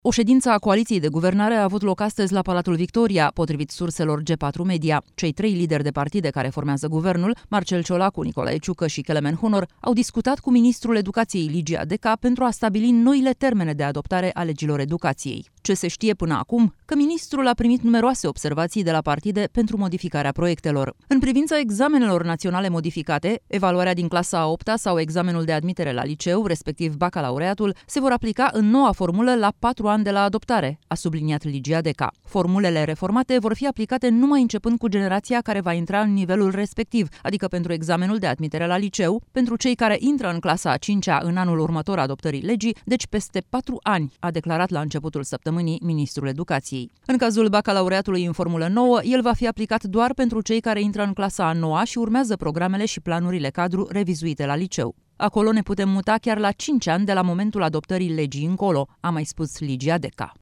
O ședință a coaliției de guvernare a avut loc astăzi la Palatul Victoria, potrivit surselor G4 Media. Cei trei lideri de partide care formează guvernul, Marcel Ciolacu, Nicolae Ciucă și Kelemen Hunor, au discutat cu ministrul educației Ligia Deca pentru a stabili noile termene de adoptare a legilor educației. Ce se știe până acum? Că ministrul a primit numeroase observații de la partide pentru modificarea proiectelor. În privința examenelor naționale modificate, evaluarea din clasa a 8-a sau examenul de admitere la liceu, respectiv bacalaureatul, se vor aplica în noua formulă la 4 ani de la adoptare, a subliniat Ligia Deca. Formulele reformate vor fi aplicate numai începând cu generația care va intra în nivelul respectiv, adică pentru examenul de admitere la liceu, pentru cei care intră în clasa a 5-a în anul următor adoptării legii, deci peste 4 ani, a declarat la începutul săptămânii ministrul educației. În cazul bacalaureatului în formulă nouă, el va fi aplicat doar pentru cei care intră în clasa a 9-a și urmează programele și planurile cadru revizuite la liceu. Acolo ne putem muta chiar la 5 ani de la momentul adoptării legii încolo, a mai spus Ligia Deca.